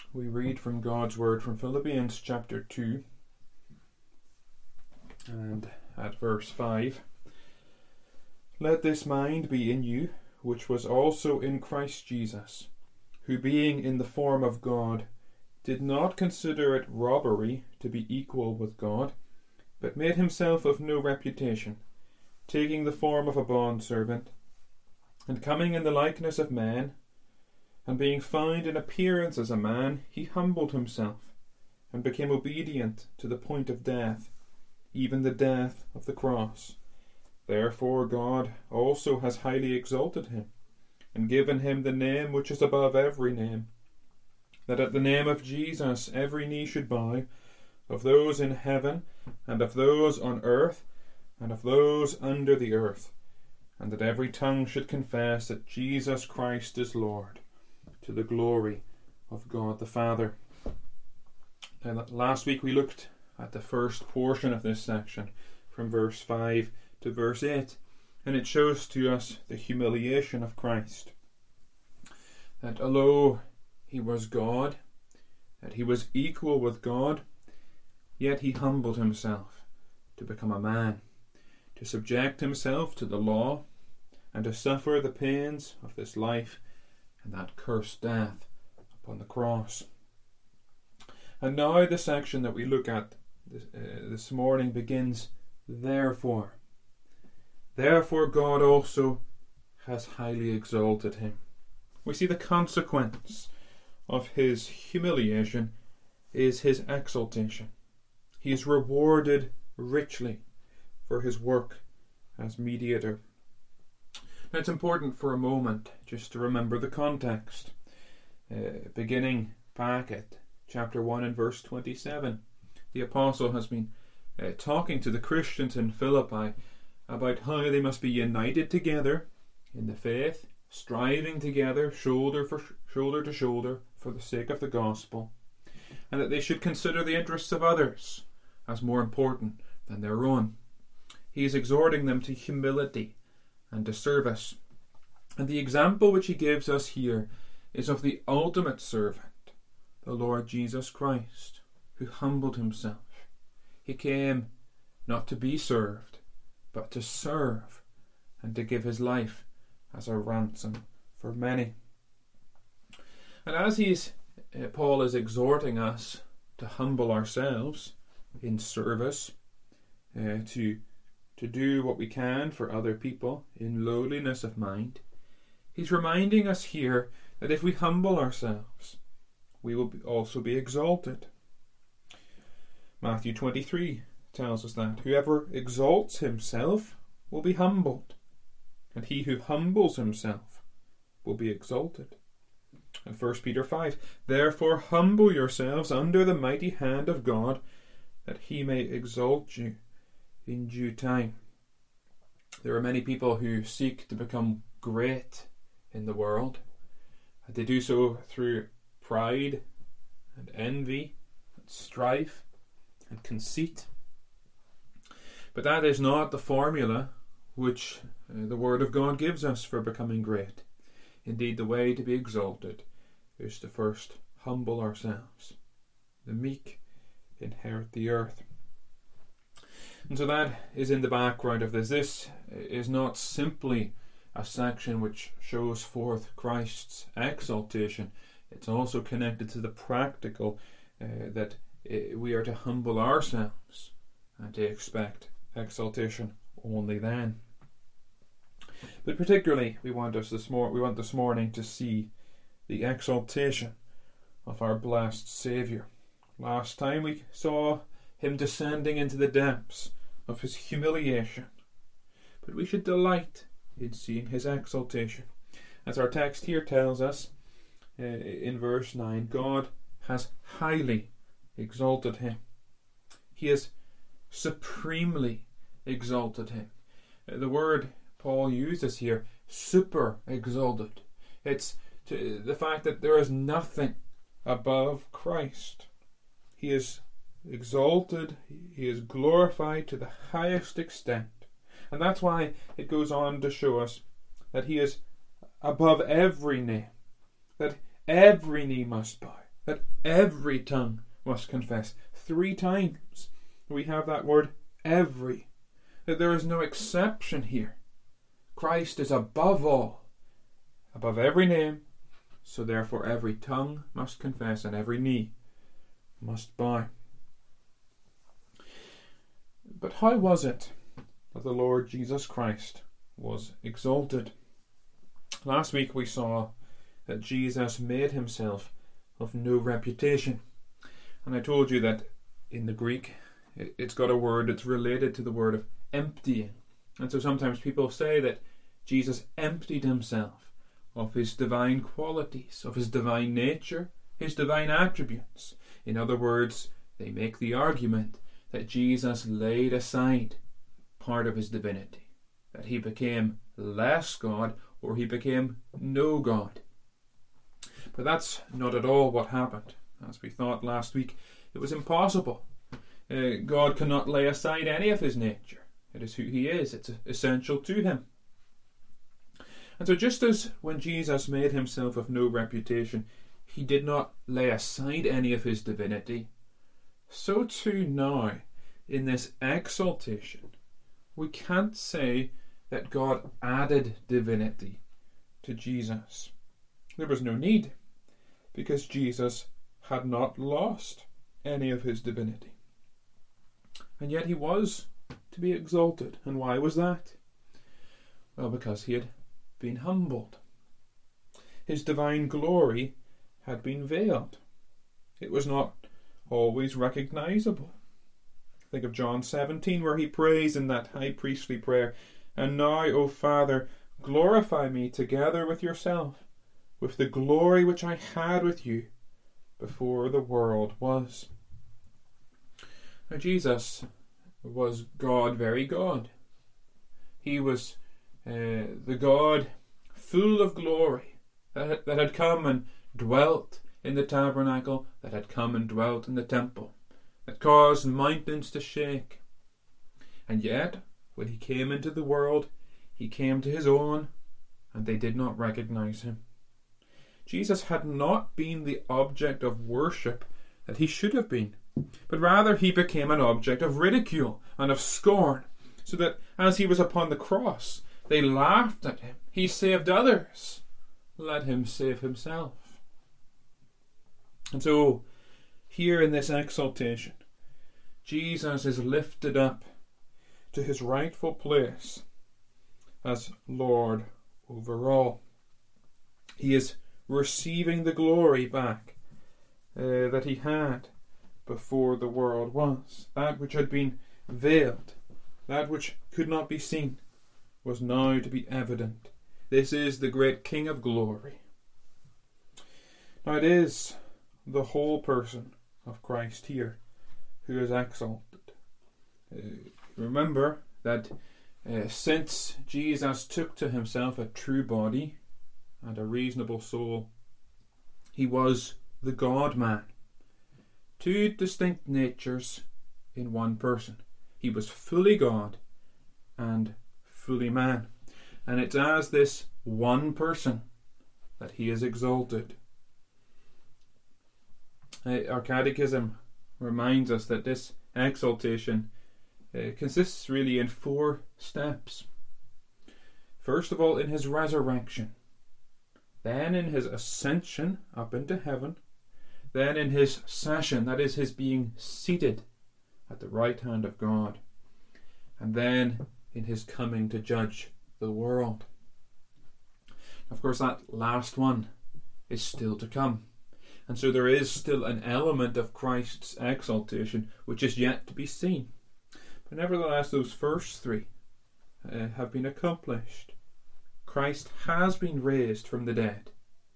We read from God's Word from Philippians chapter 2 and at verse 5. Let this mind be in you, which was also in Christ Jesus, who being in the form of God, did not consider it robbery to be equal with God, but made himself of no reputation, taking the form of a bondservant, and coming in the likeness of men, and being found in appearance as a man, he humbled himself, and became obedient to the point of death, even the death of the cross. Therefore God also has highly exalted him, and given him the name which is above every name, that at the name of Jesus every knee should bow, of those in heaven, and of those on earth, and of those under the earth, and that every tongue should confess that Jesus Christ is Lord, to the glory of God the Father. Now, last week we looked at the first portion of this section, from verse 5 to verse 8, and it shows to us the humiliation of Christ. That although he was God, that he was equal with God, yet he humbled himself to become a man, to subject himself to the law, and to suffer the pains of this life and that cursed death upon the cross. And now the section that we look at this morning begins, therefore. Therefore God also has highly exalted him. We see the consequence of his humiliation is his exaltation. He is rewarded richly for his work as mediator. Now it's important for a moment just to remember the context. Beginning back at chapter 1 and verse 27, the apostle has been talking to the Christians in Philippi about how they must be united together in the faith, striving together shoulder to shoulder for the sake of the gospel, and that they should consider the interests of others as more important than their own. He is exhorting them to humility and to service. And the example which he gives us here is of the ultimate servant, the Lord Jesus Christ, who humbled himself. He came not to be served, but to serve and to give his life as a ransom for many. And as Paul is exhorting us to humble ourselves in service, to do what we can for other people in lowliness of mind, he's reminding us here that if we humble ourselves, we will also be exalted. Matthew 23 tells us that whoever exalts himself will be humbled, and he who humbles himself will be exalted. And 1 Peter 5, therefore humble yourselves under the mighty hand of God, that he may exalt you in due time. There are many people who seek to become great in the world. They do so through pride and envy and strife and conceit. But that is not the formula which the Word of God gives us for becoming great. Indeed, the way to be exalted is to first humble ourselves. The meek inherit the earth. And so that is in the background of this. This is not simply a section which shows forth Christ's exaltation. It's also connected to the practical that we are to humble ourselves and to expect exaltation only then. But particularly we want this morning to see the exaltation of our blessed Saviour. Last time we saw him descending into the depths of his humiliation, but we should delight in seeing his exaltation. As our text here tells us in verse 9, God has highly exalted him. He has supremely exalted him. The word Paul uses here, super exalted. It's the fact that there is nothing above Christ. He is exalted, he is glorified to the highest extent. And that's why it goes on to show us that he is above every name, that every knee must bow, that every tongue must confess. 3 times we have that word every. That there is no exception here. Christ is above all, above every name, so therefore every tongue must confess and every knee must bow. But how was it that the Lord Jesus Christ was exalted? Last week we saw that Jesus made himself of no reputation. And I told you that in the Greek it's got a word that's related to the word of emptying. And so sometimes people say that Jesus emptied himself of his divine qualities, of his divine nature, his divine attributes. In other words, they make the argument that Jesus laid aside part of his divinity, that he became less God or he became no God. But that's not at all what happened. As we thought last week, it was impossible. God cannot lay aside any of his nature. It is who he is. It's essential to him. And so just as when Jesus made himself of no reputation, he did not lay aside any of his divinity, so too now, in this exaltation, we can't say that God added divinity to Jesus. There was no need, because Jesus had not lost any of his divinity. And yet he was to be exalted. And why was that? Well, because he had been humbled. His divine glory had been veiled. It was not always recognizable. Think of John 17, where he prays in that high priestly prayer, "And now, O Father, glorify me together with yourself, with the glory which I had with you before the world was." Now Jesus was God, very God. He was the God full of glory that had come and dwelt in the tabernacle, that had come and dwelt in the temple, that caused mountains to shake. And yet, when he came into the world, he came to his own, and they did not recognize him. Jesus had not been the object of worship that he should have been, but rather he became an object of ridicule and of scorn, so that as he was upon the cross, they laughed at him. He saved others. Let him save himself. And so, here in this exaltation, Jesus is lifted up to his rightful place as Lord over all. He is receiving the glory back that he had before the world was. That which had been veiled, that which could not be seen, was now to be evident. This is the great King of glory. Now it is the whole person of Christ here who is exalted. Remember that since Jesus took to himself a true body and a reasonable soul, he was the God-man. 2 distinct natures in one person. He was fully God and fully man. And it's as this one person that he is exalted. Our catechism reminds us that this exaltation consists really in 4 steps. First of all, in his resurrection. Then in his ascension up into heaven. Then in his session, that is his being seated at the right hand of God. And then in his coming to judge the world. Of course, that last one is still to come. And so there is still an element of Christ's exaltation which is yet to be seen. But nevertheless, those first 3 have been accomplished. Christ has been raised from the dead.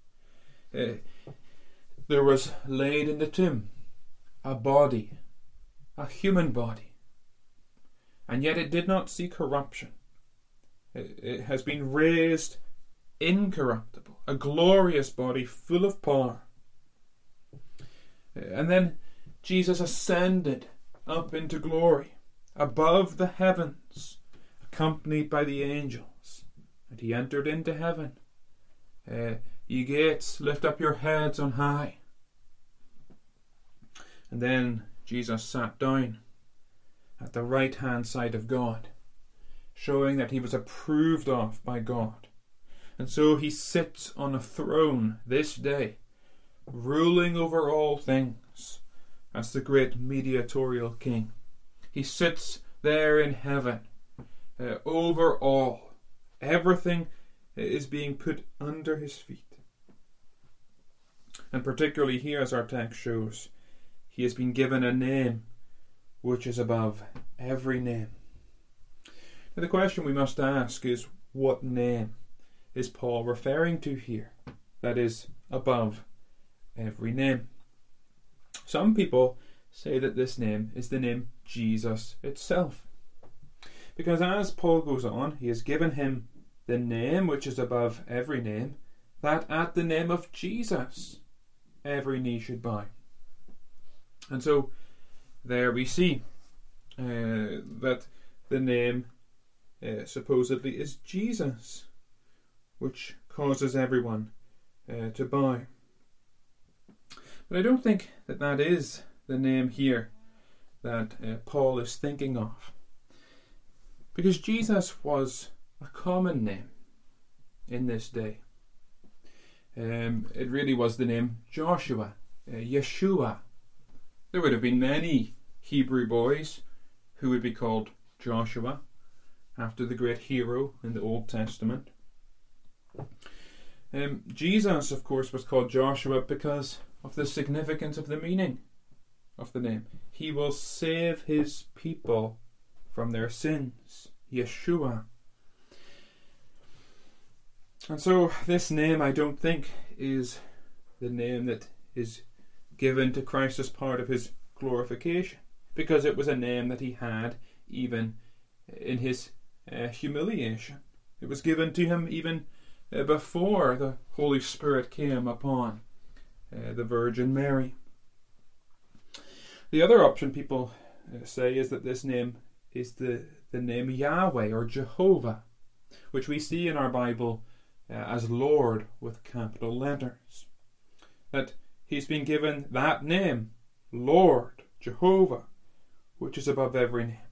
There was laid in the tomb a body, a human body, and yet it did not see corruption. It has been raised incorruptible, a glorious body full of power. And then Jesus ascended up into glory, above the heavens, accompanied by the angels, and he entered into heaven. Ye gates, lift up your heads on high. And then Jesus sat down at the right-hand side of God, showing that he was approved of by God. And so he sits on a throne this day, ruling over all things as the great mediatorial king. He sits there in heaven, over all. Everything is being put under his feet. And particularly here, as our text shows, he has been given a name which is above every name. Now the question we must ask is, what name is Paul referring to here that is above every name? Some people say that this name is the name Jesus itself, because as Paul goes on, he has given him the name which is above every name, that at the name of Jesus every knee should bow. And so there we see that the name supposedly is Jesus, which causes everyone to bow. But I don't think that that is the name here that Paul is thinking of, because Jesus was a common name in this day. It really was the name Joshua, Yeshua. There would have been many Hebrew boys who would be called Joshua, after the great hero in the Old Testament. Jesus, of course, was called Joshua because of the significance of the meaning of the name. He will save his people from their sins. Yeshua. And so this name, I don't think, is the name that is given to Christ as part of his glorification, because it was a name that he had even in his humiliation. It was given to him even before the Holy Spirit came upon the Virgin Mary. The other option people say is that this name is the name Yahweh or Jehovah, which we see in our Bible as Lord with capital letters. That he's been given that name, Lord, Jehovah, which is above every name.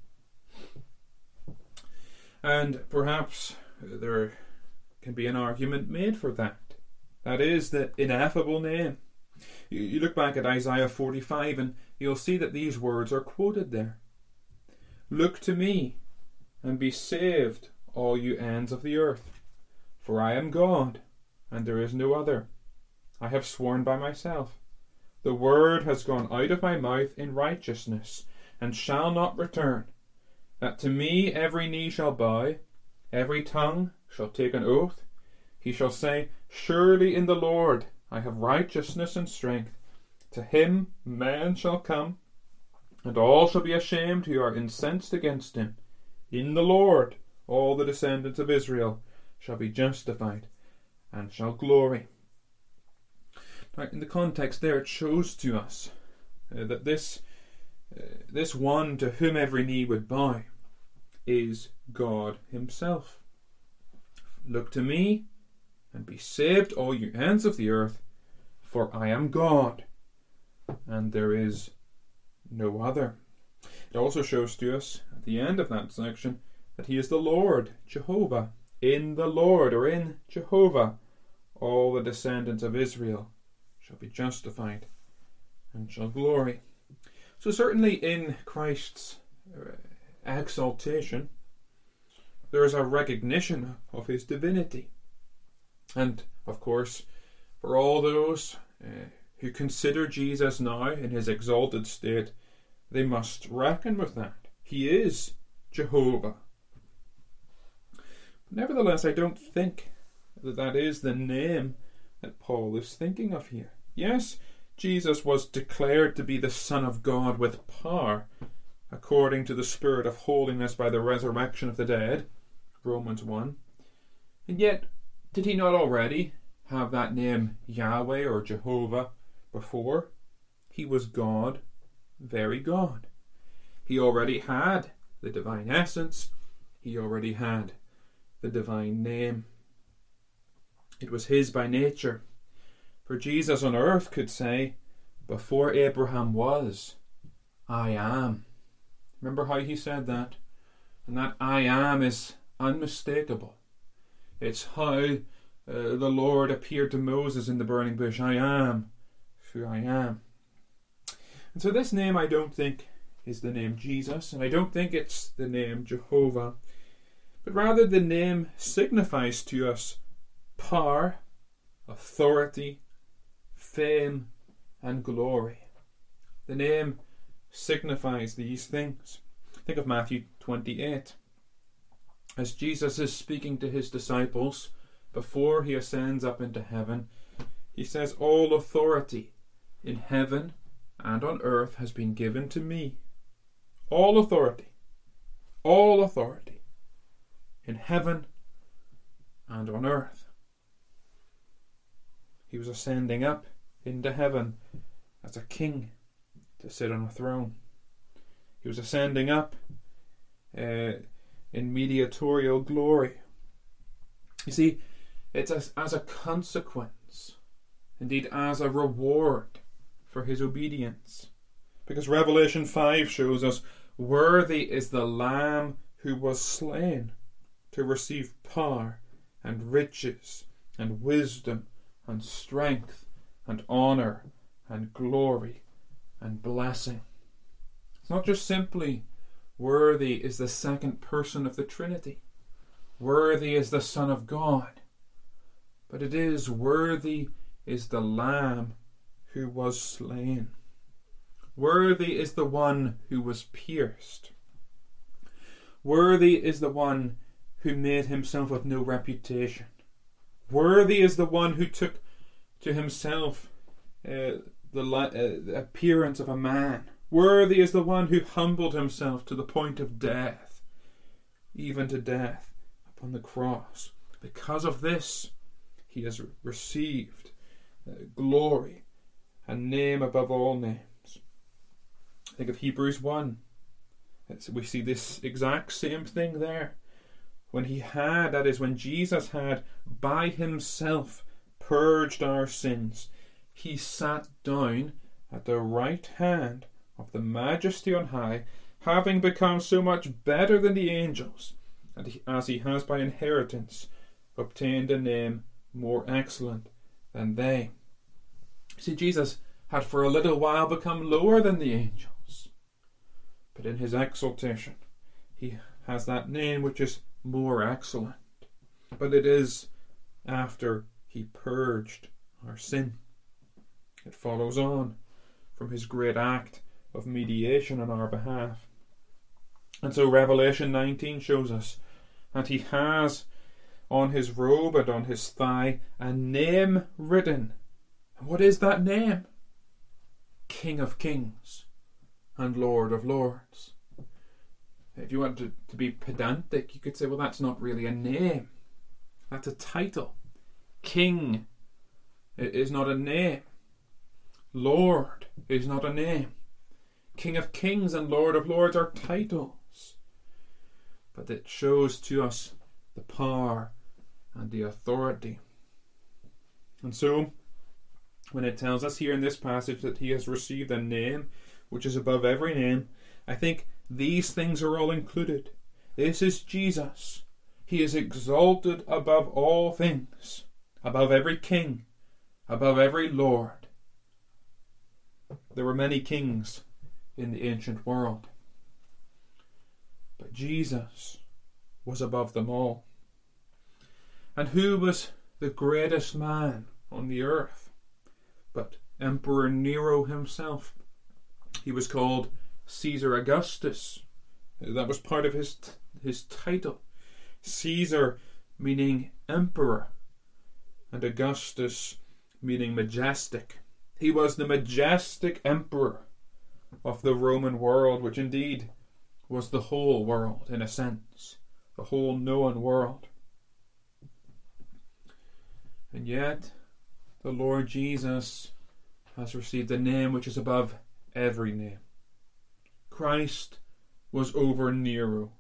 And perhaps there can be an argument made for that. That is the ineffable name. You look back at Isaiah 45 and you'll see that these words are quoted there. Look to me and be saved, all you ends of the earth. For I am God, and there is no other. I have sworn by myself. The word has gone out of my mouth in righteousness, and shall not return, that to me every knee shall bow, every tongue shall take an oath. He shall say, surely in the Lord I have righteousness and strength. To him men shall come, and all shall be ashamed who are incensed against him. In the Lord all the descendants of Israel shall be justified, and shall glory. Now, in the context there, it shows to us that this one to whom every knee would bow is God himself. Look to me and be saved, all you ends of the earth, for I am God, and there is no other. It also shows to us at the end of that section that he is the Lord, Jehovah. In the Lord, or in Jehovah, all the descendants of Israel shall be justified and shall glory. So certainly in Christ's exaltation, there is a recognition of his divinity. And, of course, for all those who consider Jesus now in his exalted state, they must reckon with that. He is Jehovah. Nevertheless, I don't think that that is the name that Paul is thinking of here. Yes, Jesus was declared to be the Son of God with power, according to the Spirit of holiness by the resurrection of the dead, Romans 1. And yet, did he not already have that name Yahweh or Jehovah before? He was God, very God. He already had the divine essence. He already had the divine name. It was his by nature. For Jesus on earth could say, Before Abraham was, I am. Remember how he said that? And that I am is unmistakable. It's how the Lord appeared to Moses in the burning bush. I am who I am. And so this name I don't think is the name Jesus, and I don't think it's the name Jehovah, but rather the name signifies to us power, authority, fame, and glory. The name signifies these things. Think of Matthew 28. As Jesus is speaking to his disciples before he ascends up into heaven, he says, all authority in heaven and on earth has been given to me. All authority in heaven and on earth. He was ascending up into heaven as a king to sit on a throne. He was ascending up in mediatorial glory. You see, it's as a consequence, indeed as a reward for his obedience. Because Revelation 5 shows us, worthy is the Lamb who was slain to receive power and riches and wisdom and strength and honour and glory and blessing. It's not just simply worthy is the second person of the Trinity. Worthy is the Son of God. But it is worthy is the Lamb who was slain. Worthy is the one who was pierced. Worthy is the one who made himself of no reputation. Worthy is the one who took to himself the appearance of a man. Worthy is the one who humbled himself to the point of death, even to death upon the cross. Because of this, he has received glory, a name above all names. Think of Hebrews 1. We see this exact same thing there. When he had, that is, when Jesus had by himself purged our sins, he sat down at the right hand of the Majesty on high, having become so much better than the angels, and as he has by inheritance obtained a name more excellent than they. See, Jesus had for a little while become lower than the angels, but in his exaltation he has that name which is more excellent. But it is after he purged our sin. It follows on from his great act of mediation on our behalf. And so Revelation 19 shows us, and he has on his robe and on his thigh a name written. What is that name? King of Kings and Lord of Lords. If you want to be pedantic, you could say, well, that's not really a name. That's a title. King is not a name. Lord is not a name. King of Kings and Lord of Lords are titles. But it shows to us the power and the authority. And so, when it tells us here in this passage that he has received a name which is above every name, I think these things are all included. This is Jesus. He is exalted above all things, above every king, above every lord. There were many kings in the ancient world, but Jesus was above them all. And who was the greatest man on the earth but Emperor Nero himself? He was called Caesar Augustus. That was part of his title. Caesar meaning emperor, and Augustus meaning majestic. He was the majestic emperor of the Roman world, which indeed was the whole world in a sense, the whole known world. And yet the Lord Jesus has received a name which is above every name. Christ was over Nero.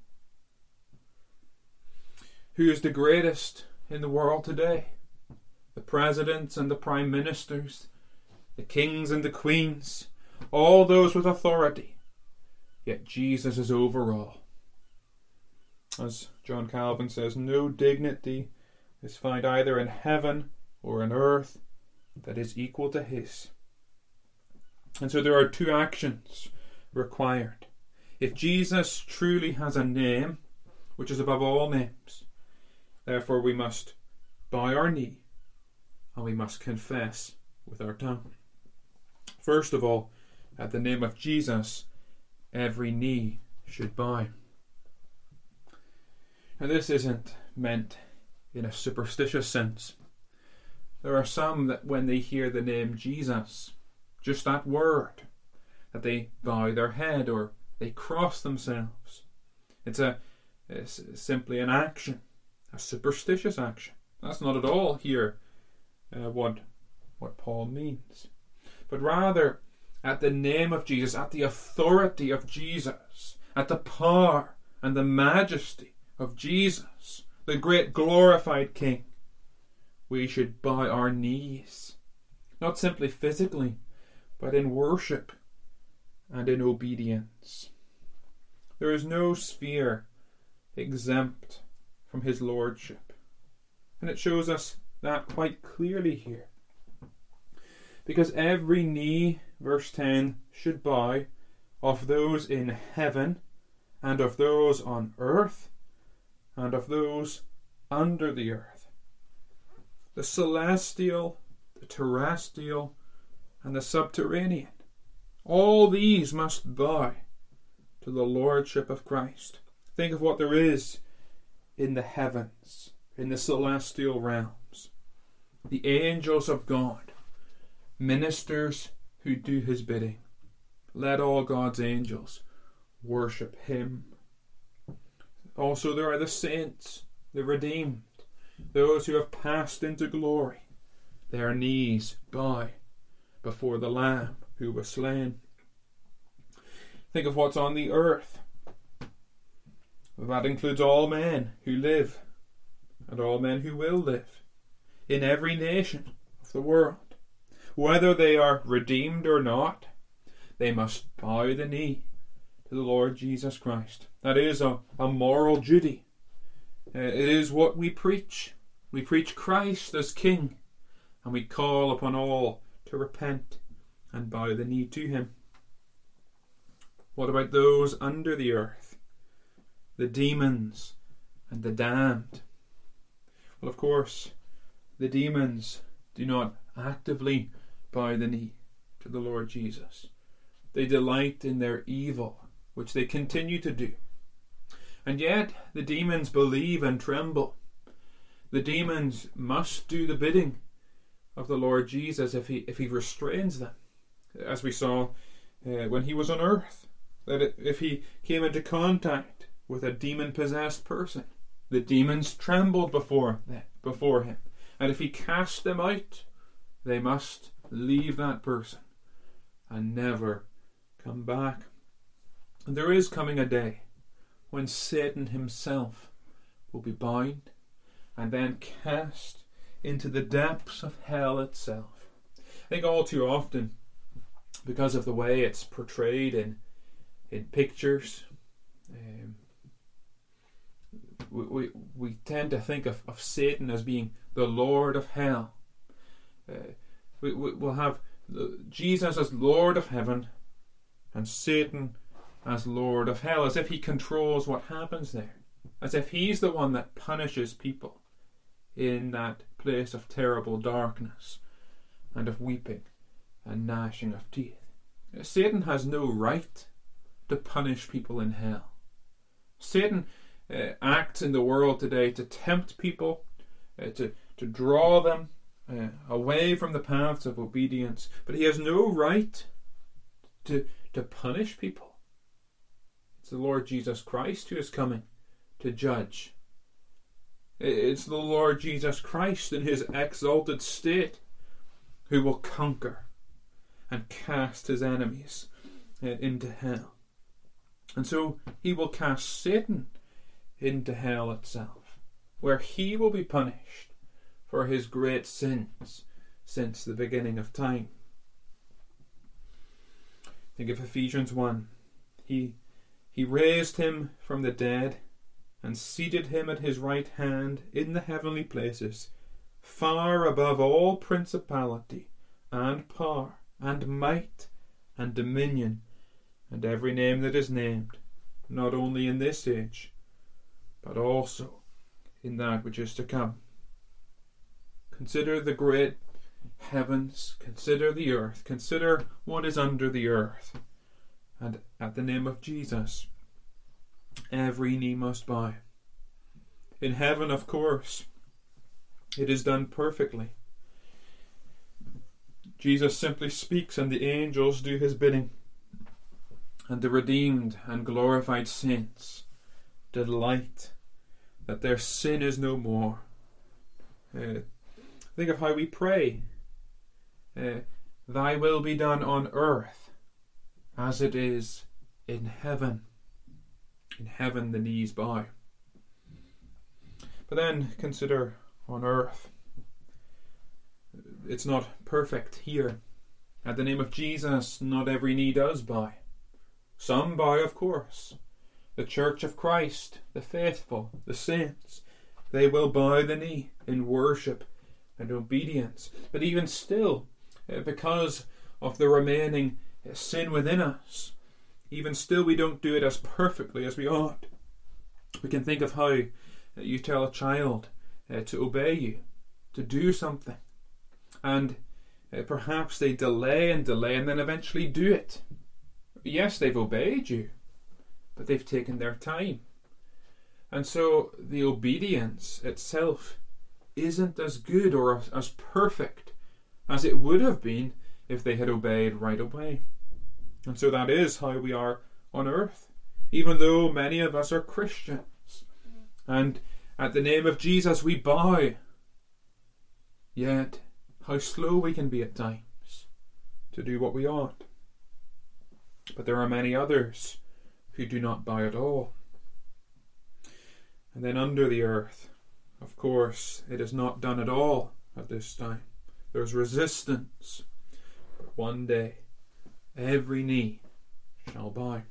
Who is the greatest in the world today? The presidents and the prime ministers, the kings and the queens, all those with authority. Yet Jesus is over all. As John Calvin says, no dignity is found either in heaven or in earth that is equal to his. And so there are two actions required. If Jesus truly has a name, which is above all names, therefore we must bow our knee and we must confess with our tongue. First of all, at the name of Jesus, every knee should bow. Now this isn't meant in a superstitious sense. There are some that when they hear the name Jesus, just that word, that they bow their head or they cross themselves. It's simply an action, a superstitious action. That's not at all here what Paul means. But rather, at the name of Jesus, at the authority of Jesus, at the power and the majesty of Jesus, the great glorified King, we should bow our knees, not simply physically, but in worship and in obedience. There is no sphere exempt from his lordship, and it shows us that quite clearly here. Because every knee, verse 10, should bow, of those in heaven, and of those on earth, and of those under the earth. The celestial, the terrestrial, and the subterranean. All these must bow to the lordship of Christ. Think of what there is in the heavens, in the celestial realms. The angels of God, ministers who do his bidding. Let all God's angels worship him. Also there are the saints, the redeemed, those who have passed into glory. Their knees bow before the Lamb who was slain. Think of what's on the earth. That includes all men who live and all men who will live in every nation of the world. Whether they are redeemed or not, they must bow the knee to the Lord Jesus Christ. That is a moral duty. It is what we preach. We preach Christ as King, and we call upon all to repent and bow the knee to him. What about those under the earth? The demons and the damned. Well, of course, the demons do not actively bow the knee to the Lord Jesus. They delight in their evil, which they continue to do. And yet the demons believe and tremble. The demons must do the bidding of the Lord Jesus if he restrains them. As we saw when he was on earth, that if he came into contact with a demon-possessed person, the demons trembled before him. And if he cast them out, they must leave that person and never come back. And there is coming a day when Satan himself will be bound and then cast into the depths of hell itself. I think all too often, because of the way it's portrayed in pictures, we tend to think of Satan as being the Lord of hell. We'll have Jesus as Lord of heaven and Satan as Lord of hell, as if he controls what happens there, as if he's the one that punishes people in that place of terrible darkness and of weeping and gnashing of teeth. Satan has no right to punish people in hell. Satan acts in the world today to tempt people, to draw them away from the paths of obedience, but he has no right to punish people. It's the Lord Jesus Christ who is coming to judge. It's the Lord Jesus Christ in his exalted state who will conquer and cast his enemies into hell. And so he will cast Satan into hell itself, where he will be punished for his great sins since the beginning of time. Think of Ephesians 1. He raised him from the dead and seated him at his right hand in the heavenly places, far above all principality and power and might and dominion and every name that is named, not only in this age, but also in that which is to come. Consider the great heavens, consider the earth, consider what is under the earth, and at the name of Jesus, every knee must bow. In heaven, of course, it is done perfectly. Jesus simply speaks and the angels do his bidding, and the redeemed and glorified saints delight that their sin is no more. Think of how we pray. Thy will be done on earth as it is in heaven. In heaven the knees bow. But then consider on earth. It's not perfect here. At the name of Jesus, not every knee does bow. Some bow, of course. The Church of Christ, the faithful, the saints, they will bow the knee in worship and obedience. But even still, because of the remaining sin within us, even still we don't do it as perfectly as we ought. We can think of how you tell a child to obey you, to do something, and perhaps they delay and then eventually do it. Yes, they've obeyed you, but they've taken their time. And so the obedience itself isn't as good or as perfect as it would have been if they had obeyed right away. And so that is how we are on earth, even though many of us are Christians. And at the name of Jesus we bow. Yet, how slow we can be at times to do what we ought. But there are many others who do not bow at all. And then under the earth, of course, it is not done at all at this time. There's resistance. But one day, every knee shall bow.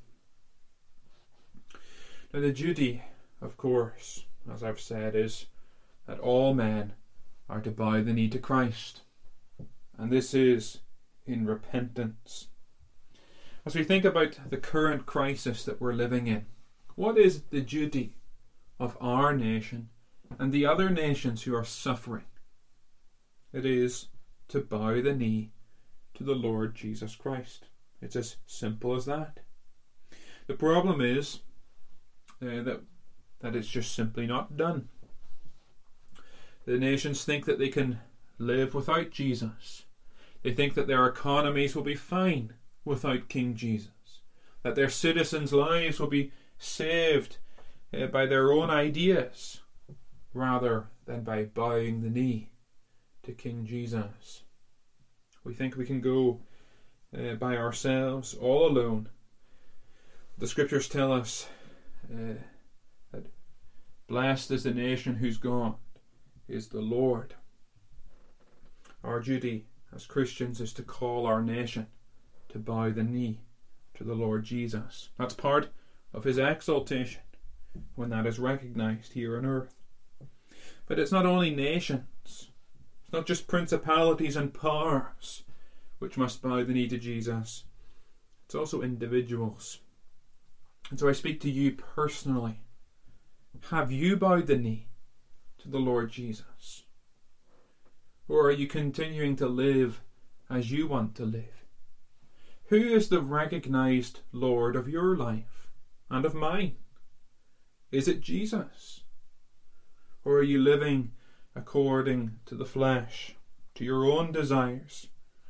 Now the duty, of course, as I've said, is that all men are to bow the knee to Christ. And this is in repentance. As we think about the current crisis that we're living in, what is the duty of our nation and the other nations who are suffering? It is to bow the knee to the Lord Jesus Christ. It's as simple as that. The problem is that it's just simply not done. The nations think that they can live without Jesus. They think that their economies will be fine without King Jesus, that their citizens' lives will be saved by their own ideas rather than by bowing the knee to King Jesus. We think we can go by ourselves, all alone. The scriptures tell us that blessed is the nation whose God is the Lord. Our duty as Christians is to call our nation to bow the knee to the Lord Jesus. That's part of his exaltation when that is recognized here on earth. But it's not only nations, it's not just principalities and powers which must bow the knee to Jesus. It's also individuals. And so I speak to you personally. Have you bowed the knee to the Lord Jesus? Or are you continuing to live as you want to live? Who is the recognized Lord of your life and of mine? Is it Jesus? Or are you living according to the flesh, to your own desires?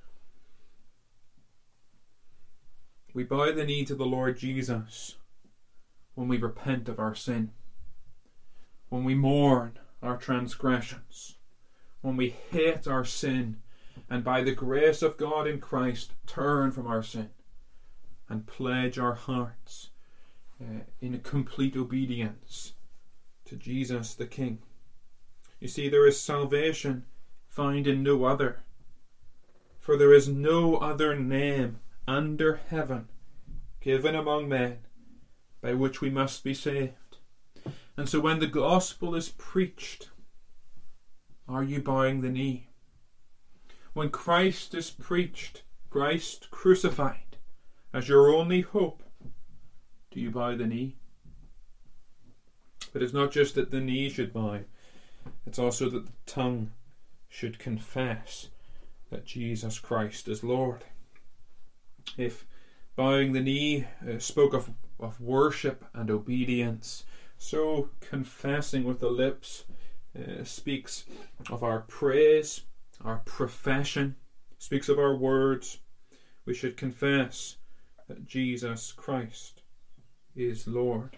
We bow the knee to the Lord Jesus when we repent of our sin, when we mourn our transgressions, when we hate our sin and by the grace of God in Christ turn from our sin and pledge our hearts in complete obedience to Jesus the King. You see, there is salvation found in no other, for there is no other name under heaven, given among men, by which we must be saved. And so when the gospel is preached, are you bowing the knee? When Christ is preached, Christ crucified, as your only hope, do you bow the knee? But it's not just that the knee should bow, it's also that the tongue should confess that Jesus Christ is Lord. If bowing the knee spoke of worship and obedience, so confessing with the lips speaks of our praise, our profession, speaks of our words. We should confess that Jesus Christ is Lord.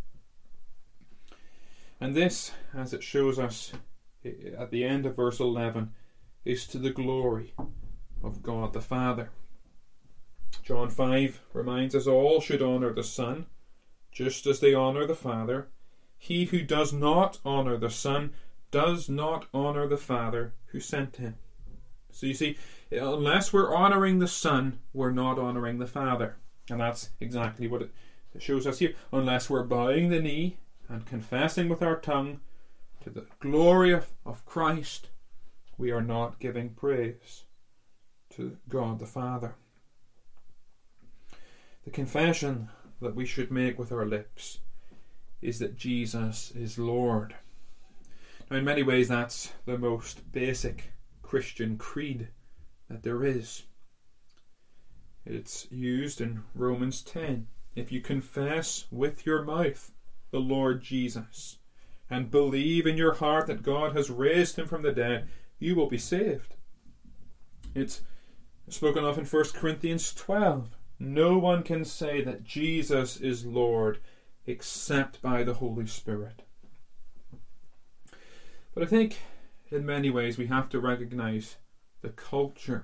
And this, as it shows us at the end of verse 11, is to the glory of God the Father. John 5 reminds us all should honour the Son, just as they honour the Father. He who does not honour the Son does not honour the Father who sent him. So you see, unless we're honouring the Son, we're not honouring the Father. And that's exactly what it shows us here. Unless we're bowing the knee and confessing with our tongue to the glory of Christ, we are not giving praise to God the Father. The confession that we should make with our lips is that Jesus is Lord. Now, in many ways, that's the most basic Christian creed that there is. It's used in Romans 10. If you confess with your mouth the Lord Jesus and believe in your heart that God has raised him from the dead, you will be saved. It's spoken of in 1 Corinthians 12. No one can say that Jesus is Lord except by the Holy Spirit. But I think in many ways we have to recognize the culture.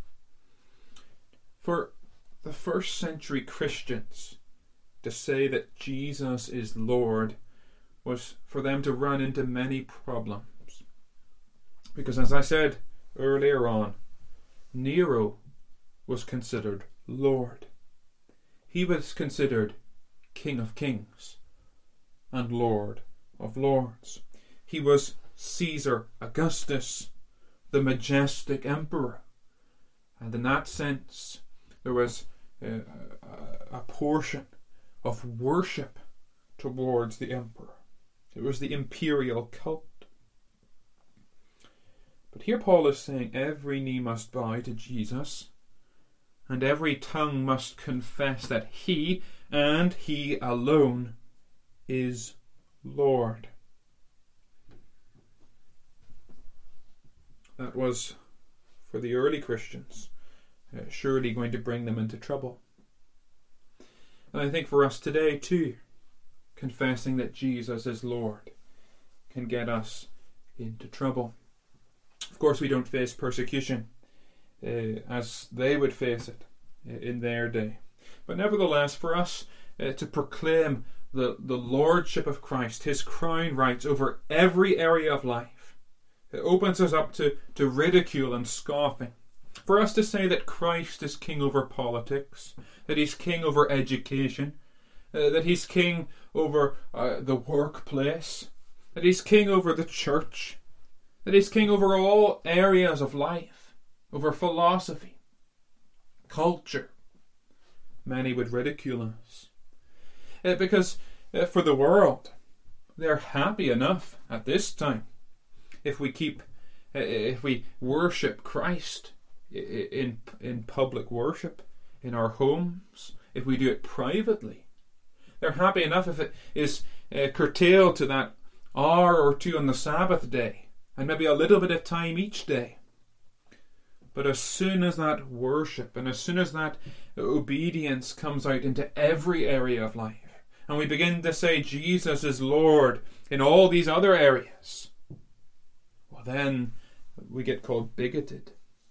For the first century Christians, to say that Jesus is Lord was for them to run into many problems. Because as I said earlier on, Nero was considered Lord. He was considered King of Kings and Lord of Lords. He was Caesar Augustus, the majestic emperor. And in that sense, there was a portion of worship towards the emperor. It was the imperial cult. But here Paul is saying every knee must bow to Jesus, and every tongue must confess that he, and he alone, is Lord. That was, for the early Christians, surely going to bring them into trouble. And I think for us today too, confessing that Jesus is Lord can get us into trouble. Of course, we don't face persecution as they would face it in their day. But nevertheless, for us to proclaim the lordship of Christ, his crown rights over every area of life, it opens us up to ridicule and scoffing. For us to say that Christ is king over politics, that he's king over education, that he's king over the workplace, that he's king over the church, that he's king over all areas of life, over philosophy, culture. Many would ridicule us. Because for the world, they're happy enough at this time if we worship Christ in public worship, in our homes, if we do it privately. They're happy enough if it is curtailed to that hour or two on the Sabbath day, and maybe a little bit of time each day. But as soon as that worship and as soon as that obedience comes out into every area of life, and we begin to say Jesus is Lord in all these other areas, well, then we get called bigoted.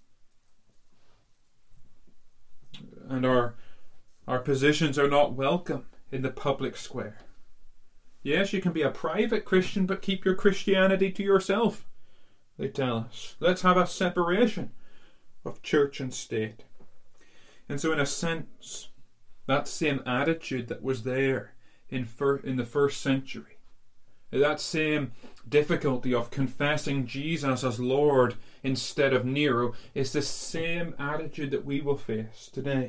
And our positions are not welcome in the public square. Yes, you can be a private Christian, but keep your Christianity to yourself, they tell us. Let's have a separation of church and state. And so in a sense, that same attitude that was there in the first century, that same difficulty of confessing Jesus as Lord instead of Nero, is the same attitude that we will face today.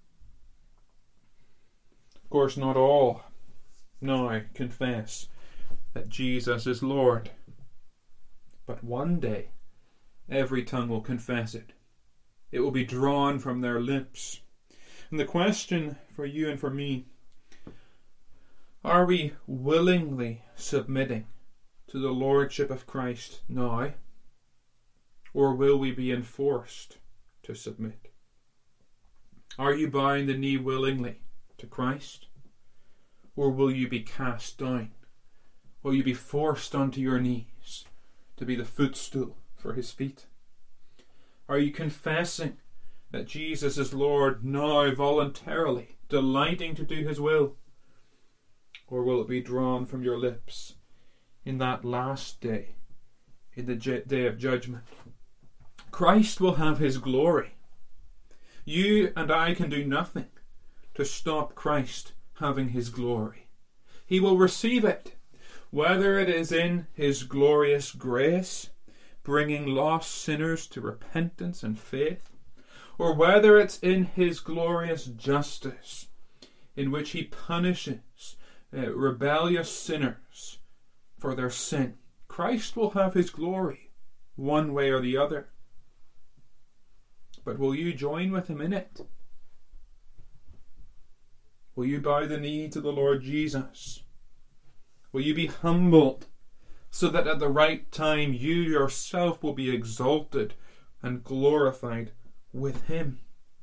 Of course, not all now confess that Jesus is Lord, but one day every tongue will confess it. It will be drawn from their lips. And the question for you and for me, are we willingly submitting to the Lordship of Christ now, or will we be enforced to submit? Are you bowing the knee willingly to Christ, or will you be cast down? Will you be forced onto your knees to be the footstool for his feet? Are you confessing that Jesus is Lord now voluntarily, delighting to do his will? Or will it be drawn from your lips in that last day, in the day of judgment? Christ will have his glory. You and I can do nothing to stop Christ having his glory. He will receive it, whether it is in his glorious grace, bringing lost sinners to repentance and faith, or whether it's in his glorious justice, in which he punishes rebellious sinners for their sin. Christ will have his glory, one way or the other. But will you join with him in it? Will you bow the knee to the Lord Jesus? Will you be humbled, so that at the right time you yourself will be exalted and glorified with him?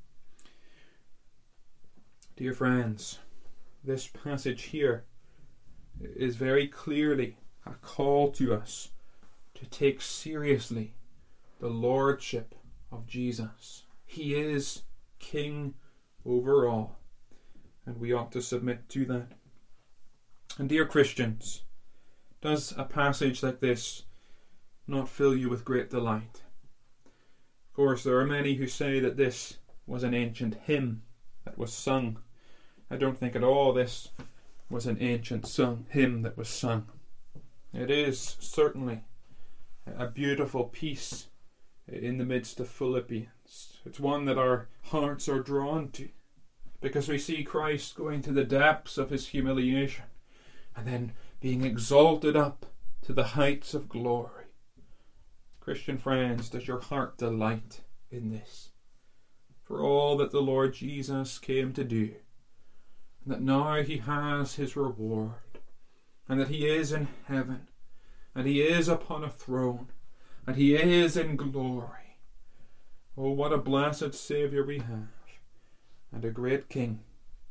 Dear friends, this passage here is very clearly a call to us to take seriously the lordship of Jesus. He is King over all, and we ought to submit to that. And dear Christians, does a passage like this not fill you with great delight? Of course, there are many who say that this was an ancient hymn that was sung. I don't think at all this was an ancient hymn that was sung. It is certainly a beautiful piece in the midst of Philippians. It's one that our hearts are drawn to, because we see Christ going to the depths of his humiliation and then being exalted up to the heights of glory. Christian friends, does your heart delight in this? For all that the Lord Jesus came to do, and that now he has his reward, and that he is in heaven, and he is upon a throne, and he is in glory. Oh, what a blessed Saviour we have, and a great King.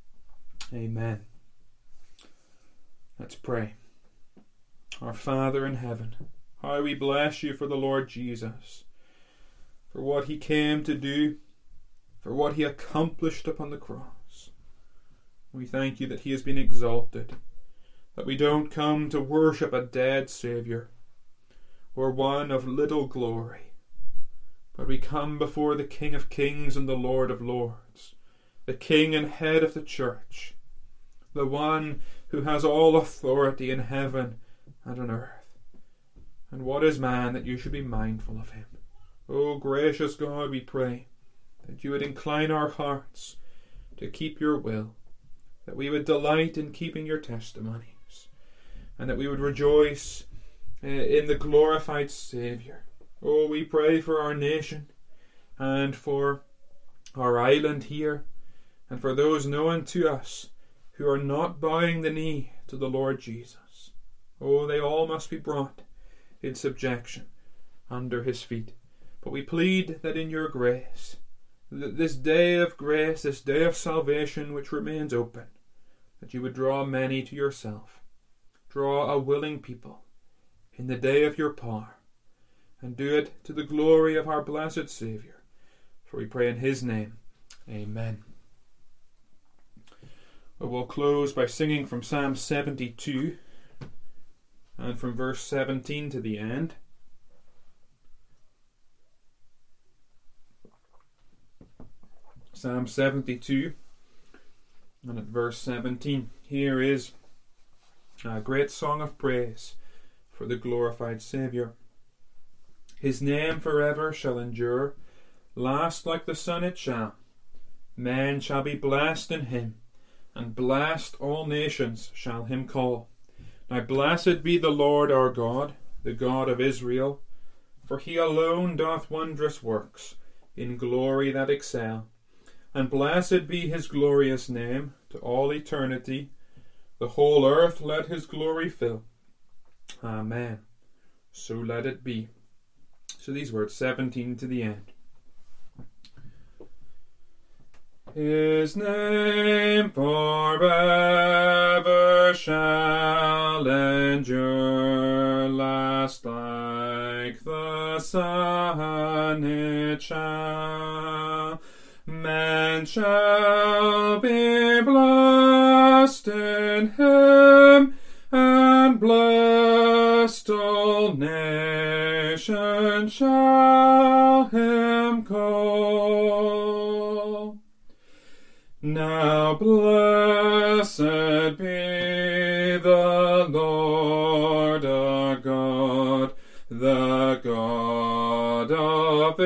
Amen. Let's pray. Our Father in heaven, how we bless you for the Lord Jesus, for what he came to do, for what he accomplished upon the cross. We thank you that he has been exalted, that we don't come to worship a dead Saviour, or one of little glory, but we come before the King of Kings and the Lord of Lords, the King and head of the church, the one who has all authority in heaven and on earth. And what is man that you should be mindful of him? O gracious God, we pray that you would incline our hearts to keep your will, that we would delight in keeping your testimonies, and that we would rejoice in the glorified Saviour. Oh, we pray for our nation and for our island here, and for those known to us who are not bowing the knee to the Lord Jesus. Oh, they all must be brought in subjection under his feet. But we plead that in your grace, this day of grace, this day of salvation which remains open, that you would draw many to yourself. Draw a willing people in the day of your power, and do it to the glory of our blessed Saviour. For we pray in his name. Amen. We'll close by singing from Psalm 72 and from verse 17 to the end. Psalm 72 and at verse 17. Here is a great song of praise for the glorified Saviour. His name forever shall endure, last like the sun it shall. Men shall be blessed in him, and blessed all nations shall him call. Now blessed be the Lord our God, the God of Israel, for he alone doth wondrous works, in glory that excel. And blessed be his glorious name to all eternity. The whole earth let his glory fill. Amen. So let it be. So these words, 17 to the end. His name forever shall endure, last like the sun it shall. Men shall be blessed in him, and blessed all nations shall him call. Now blessed be the Lord our God, the God of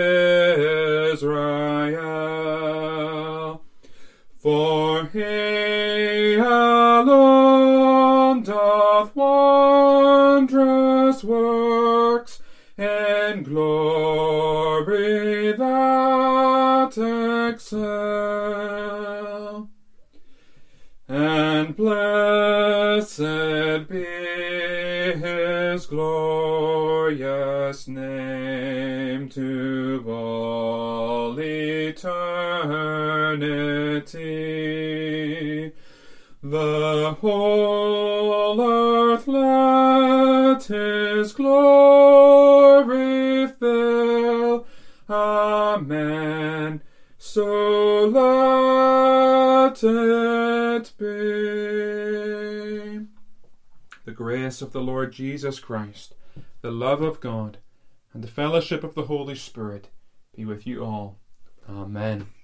Israel. For he alone doth wondrous works, in glory that excel. And blessed be his glorious name to all eternity. The whole earth let his glory fill. Amen. So let it be. The grace of the Lord Jesus Christ, the love of God, and the fellowship of the Holy Spirit be with you all. Amen.